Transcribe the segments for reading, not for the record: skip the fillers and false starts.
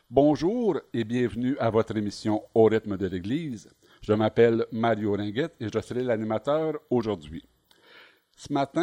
Bonjour et bienvenue à votre émission Au rythme de l'Église. Je m'appelle Mario Ringuette et je serai l'animateur aujourd'hui. Ce matin,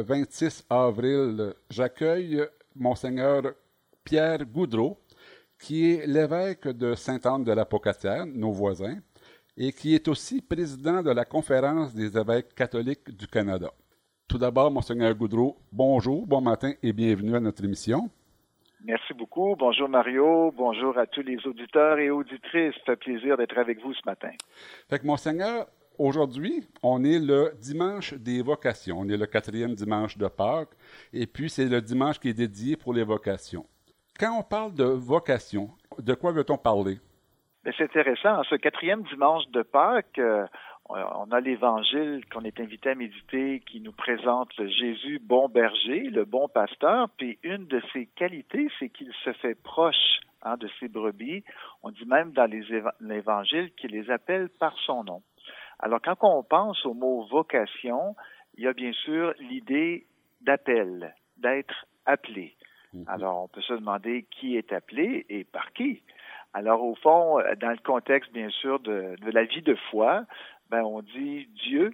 26 avril, j'accueille Monseigneur Pierre Goudreau, qui est l'évêque de Sainte-Anne-de-la-Pocatière, nos voisins, et qui est aussi président de la Conférence des évêques catholiques du Canada. Tout d'abord, Monseigneur Goudreau, bonjour, bon matin et bienvenue à notre émission. Merci beaucoup. Bonjour Mario. Bonjour à tous les auditeurs et auditrices. Ça fait plaisir d'être avec vous ce matin. Fait que Monseigneur, aujourd'hui, on est le dimanche des vocations. On est le 4e dimanche de Pâques. Et puis, c'est le dimanche qui est dédié pour les vocations. Quand on parle de vocation, de quoi veut-on parler? Bien, c'est intéressant. Ce 4e dimanche de Pâques, on a l'Évangile qu'on est invité à méditer qui nous présente le Jésus bon berger, le bon pasteur. Puis une de ses qualités, c'est qu'il se fait proche de ses brebis. On dit même dans l'Évangile qu'il les appelle par son nom. Alors quand on pense au mot vocation, il y a bien sûr l'idée d'appel, d'être appelé. Alors on peut se demander qui est appelé et par qui. Alors au fond, dans le contexte bien sûr de la vie de foi, on dit Dieu,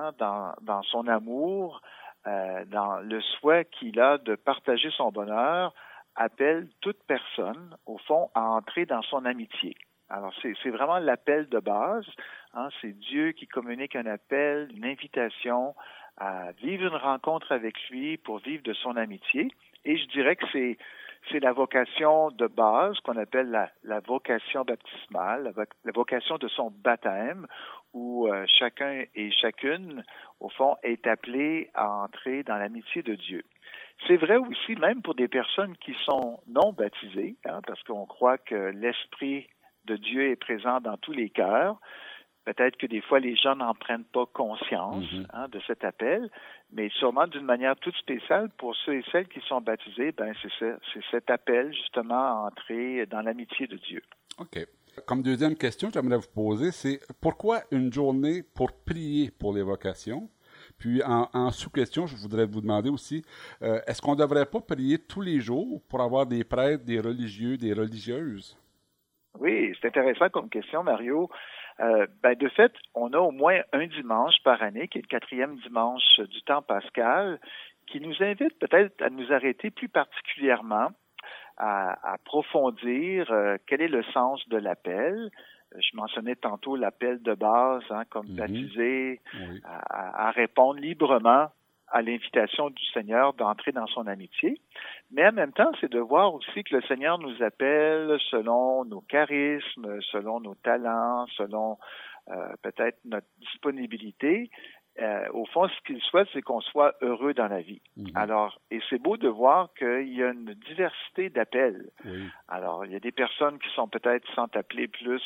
dans son amour, dans le souhait qu'il a de partager son bonheur, appelle toute personne, au fond, à entrer dans son amitié. Alors, c'est vraiment l'appel de base. C'est Dieu qui communique un appel, une invitation à vivre une rencontre avec lui pour vivre de son amitié. Et je dirais que c'est la vocation de base qu'on appelle la vocation baptismale, la vocation de son baptême, où chacun et chacune, au fond, est appelé à entrer dans l'amitié de Dieu. C'est vrai aussi même pour des personnes qui sont non baptisées, parce qu'on croit que l'Esprit de Dieu est présent dans tous les cœurs. Peut-être que des fois, les gens n'en prennent pas conscience de cet appel, mais sûrement d'une manière toute spéciale, pour ceux et celles qui sont baptisés, c'est cet appel justement à entrer dans l'amitié de Dieu. OK. Comme deuxième question, j'aimerais vous poser, c'est pourquoi une journée pour prier pour les vocations? Puis en sous-question, je voudrais vous demander aussi, est-ce qu'on ne devrait pas prier tous les jours pour avoir des prêtres, des religieux, des religieuses? Oui, c'est intéressant comme question, Mario. De fait, on a au moins un dimanche par année, qui est le 4e dimanche du temps pascal, qui nous invite peut-être à nous arrêter plus particulièrement à approfondir quel est le sens de l'appel. Je mentionnais tantôt l'appel de base, comme baptisé, oui. à répondre librement à l'invitation du Seigneur d'entrer dans son amitié. Mais en même temps, c'est de voir aussi que le Seigneur nous appelle selon nos charismes, selon nos talents, selon peut-être notre disponibilité. Au fond, ce qu'il souhaite, c'est qu'on soit heureux dans la vie. Alors, et c'est beau de voir qu'il y a une diversité d'appels. Oui. Alors, il y a des personnes qui sont peut-être sont appelées plus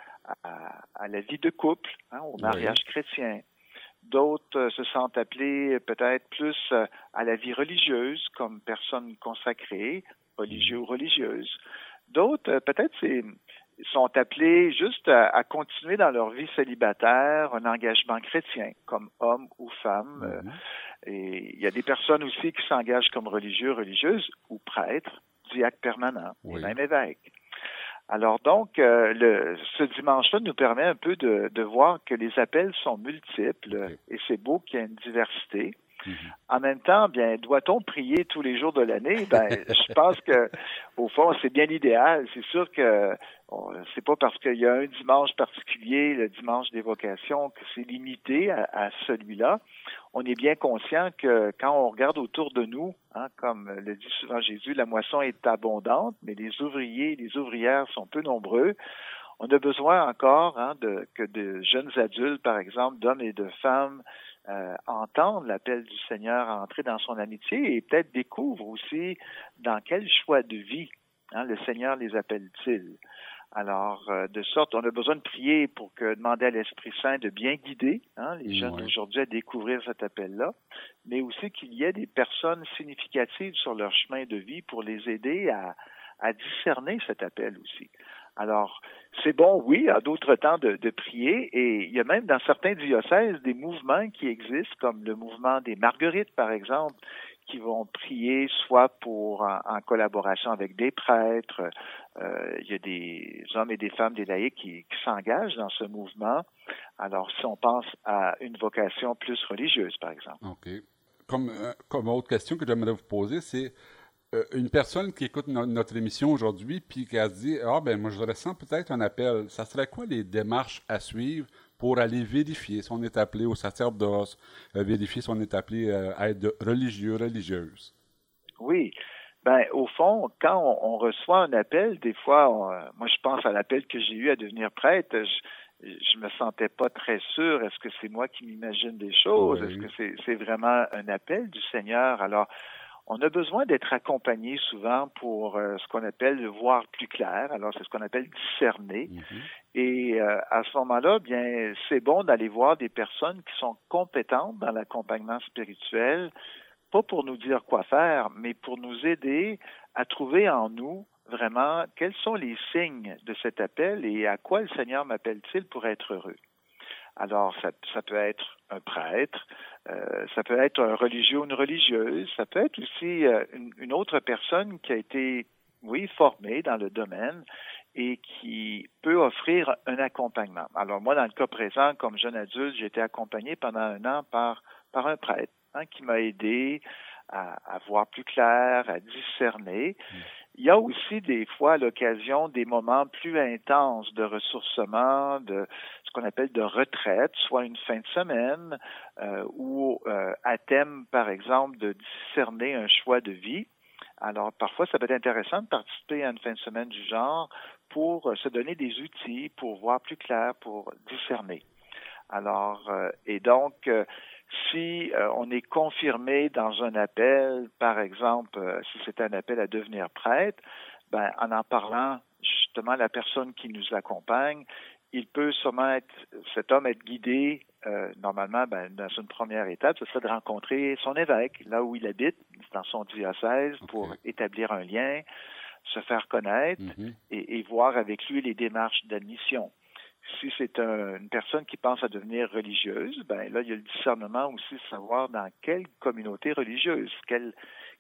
à la vie de couple, au mariage chrétien. D'autres se sentent appelés peut-être plus à la vie religieuse, comme personnes consacrées, religieux ou religieuses. D'autres, peut-être, sont appelés juste à continuer dans leur vie célibataire, un engagement chrétien, comme homme ou femme. Et il y a des personnes aussi qui s'engagent comme religieux, religieuses, ou prêtres, diacres permanents, et même évêques. Alors donc, ce dimanche-là nous permet un peu de voir que les appels sont multiples et c'est beau qu'il y ait une diversité. En même temps, doit-on prier tous les jours de l'année? Je pense que, au fond, c'est bien l'idéal. C'est sûr que c'est pas parce qu'il y a un dimanche particulier, le dimanche des vocations, que c'est limité à celui-là. On est bien conscient que quand on regarde autour de nous, comme le dit souvent Jésus, la moisson est abondante, mais les ouvriers et les ouvrières sont peu nombreux. On a besoin encore que de jeunes adultes, par exemple, d'hommes et de femmes, entendent l'appel du Seigneur à entrer dans son amitié et peut-être découvrent aussi dans quel choix de vie le Seigneur les appelle-t-il. Alors, de sorte, on a besoin de prier pour demander à l'Esprit Saint de bien guider les jeunes d'aujourd'hui à découvrir cet appel-là, mais aussi qu'il y ait des personnes significatives sur leur chemin de vie pour les aider à discerner cet appel aussi. Alors, c'est bon, oui, à d'autres temps de prier, et il y a même dans certains diocèses des mouvements qui existent, comme le mouvement des Marguerites, par exemple, qui vont prier soit en collaboration avec des prêtres. Il y a des hommes et des femmes, des laïcs qui s'engagent dans ce mouvement. Alors, si on pense à une vocation plus religieuse, par exemple. OK. Comme autre question que j'aimerais vous poser, c'est une personne qui écoute notre émission aujourd'hui puis qui a dit moi je ressens peut-être un appel. Ça serait quoi les démarches à suivre pour aller vérifier si on est appelé au sacerdoce, vérifier si on est appelé à être religieux, religieuse? Oui. Au fond, quand on reçoit un appel, des fois, moi je pense à l'appel que j'ai eu à devenir prêtre. Je me sentais pas très sûr. Est-ce que c'est moi qui m'imagine des choses? Oui. Est-ce que c'est vraiment un appel du Seigneur? Alors, on a besoin d'être accompagné souvent pour ce qu'on appelle le voir plus clair. Alors, c'est ce qu'on appelle discerner. Mm-hmm. Et à ce moment-là, bien, c'est bon d'aller voir des personnes qui sont compétentes dans l'accompagnement spirituel, pas pour nous dire quoi faire, mais pour nous aider à trouver en nous vraiment quels sont les signes de cet appel et à quoi le Seigneur m'appelle-t-il pour être heureux. Alors, ça peut être un prêtre, ça peut être un religieux ou une religieuse, ça peut être aussi une autre personne qui a été, formée dans le domaine et qui peut offrir un accompagnement. Alors, moi, dans le cas présent, comme jeune adulte, j'ai été accompagné pendant 1 an par un prêtre qui m'a aidé à voir plus clair, à discerner. Il y a aussi des fois à l'occasion des moments plus intenses de ressourcement, de ce qu'on appelle de retraite, soit une fin de semaine ou à thème, par exemple, de discerner un choix de vie. Alors, parfois, ça peut être intéressant de participer à une fin de semaine du genre pour se donner des outils, pour voir plus clair, pour discerner. Alors, et donc, si on est confirmé dans un appel, par exemple, si c'est un appel à devenir prêtre, en parlant justement à la personne qui nous accompagne, il peut sûrement cet homme être guidé, normalement, dans une première étape, ce serait de rencontrer son évêque, là où il habite, dans son diocèse, pour établir un lien, se faire connaître et voir avec lui les démarches d'admission. Si c'est une personne qui pense à devenir religieuse, là, il y a le discernement aussi de savoir dans quelle communauté religieuse, quel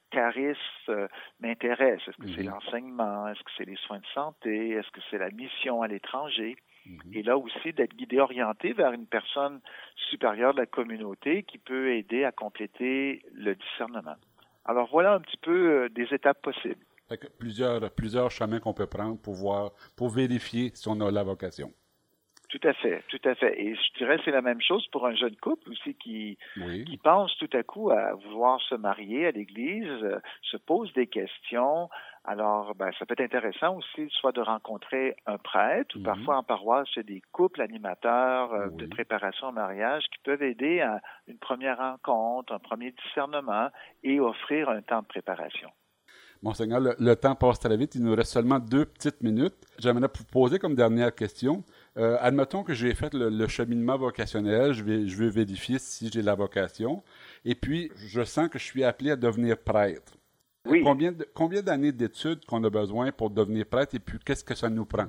charisme m'intéresse. Est-ce que c'est l'enseignement? Est-ce que c'est les soins de santé? Est-ce que c'est la mission à l'étranger? Et là aussi, d'être guidé, orienté vers une personne supérieure de la communauté qui peut aider à compléter le discernement. Alors, voilà un petit peu des étapes possibles. Fait que plusieurs chemins qu'on peut prendre pour vérifier si on a la vocation. Tout à fait, tout à fait. Et je dirais que c'est la même chose pour un jeune couple aussi qui pense tout à coup à vouloir se marier à l'Église, se pose des questions. Alors, ça peut être intéressant aussi soit de rencontrer un prêtre ou parfois en paroisse, il y a des couples animateurs de préparation au mariage qui peuvent aider à une première rencontre, un premier discernement et offrir un temps de préparation. Monseigneur, le temps passe très vite. Il nous reste seulement 2 petites minutes. J'aimerais vous poser comme dernière question. Admettons que j'ai fait le cheminement vocationnel. Je veux vérifier si j'ai la vocation. Et puis, je sens que je suis appelé à devenir prêtre. Oui. Combien d'années d'études qu'on a besoin pour devenir prêtre et puis qu'est-ce que ça nous prend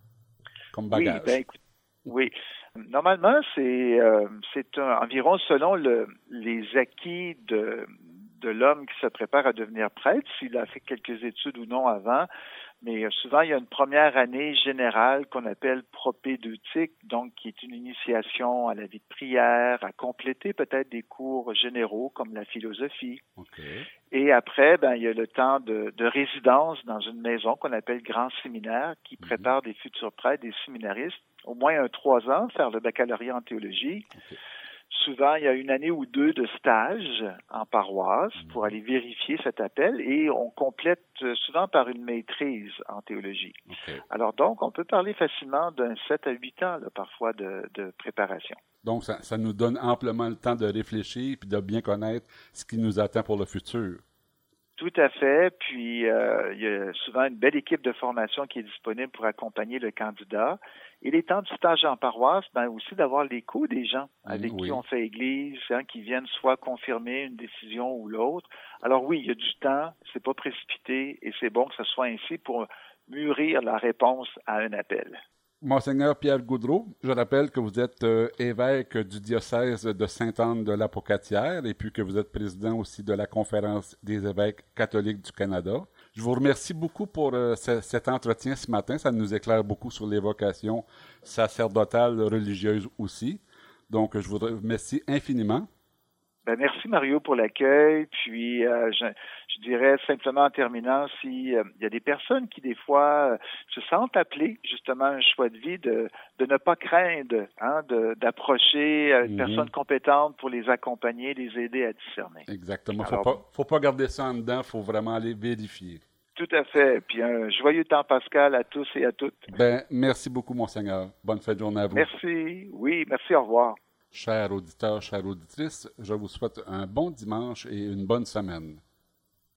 comme bagage? Oui. Normalement, c'est environ selon les acquis de l'homme qui se prépare à devenir prêtre, s'il a fait quelques études ou non avant. Mais souvent, il y a une première année générale qu'on appelle propédeutique, donc qui est une initiation à la vie de prière, à compléter peut-être des cours généraux comme la philosophie. Okay. Et après, il y a le temps de résidence dans une maison qu'on appelle grand séminaire, qui prépare des futurs prêtres, des séminaristes, au moins 3 ans, faire le baccalauréat en théologie. Okay. Souvent, il y a 1 année ou 2 de stage en paroisse pour aller vérifier cet appel et on complète souvent par une maîtrise en théologie. Okay. Alors donc, on peut parler facilement d'un 7 à 8 ans parfois de préparation. Donc, ça nous donne amplement le temps de réfléchir et de bien connaître ce qui nous attend pour le futur. Tout à fait. Puis, il y a souvent une belle équipe de formation qui est disponible pour accompagner le candidat. Et les temps de stage en paroisse, aussi d'avoir l'écho des gens avec qui on fait église, qui viennent soit confirmer une décision ou l'autre. Alors oui, il y a du temps, c'est pas précipité et c'est bon que ce soit ainsi pour mûrir la réponse à un appel. Monseigneur Pierre Goudreau, je rappelle que vous êtes évêque du diocèse de Sainte-Anne-de-la-Pocatière et puis que vous êtes président aussi de la Conférence des évêques catholiques du Canada. Je vous remercie beaucoup pour cet entretien ce matin. Ça nous éclaire beaucoup sur les vocations sacerdotales, religieuses aussi. Donc, je vous remercie infiniment. Ben, merci Mario pour l'accueil. Puis je dirais simplement en terminant, si il y a des personnes qui des fois se sentent appelées justement à un choix de vie de ne pas craindre, d'approcher une personne compétente pour les accompagner, les aider à discerner. Exactement. Faut pas garder ça en dedans. Faut vraiment aller vérifier. Tout à fait. Puis un joyeux temps pascal à tous et à toutes. Ben merci beaucoup Monseigneur. Bonne fin de journée à vous. Merci. Oui, merci. Au revoir. Chers auditeurs, chères auditrices, je vous souhaite un bon dimanche et une bonne semaine.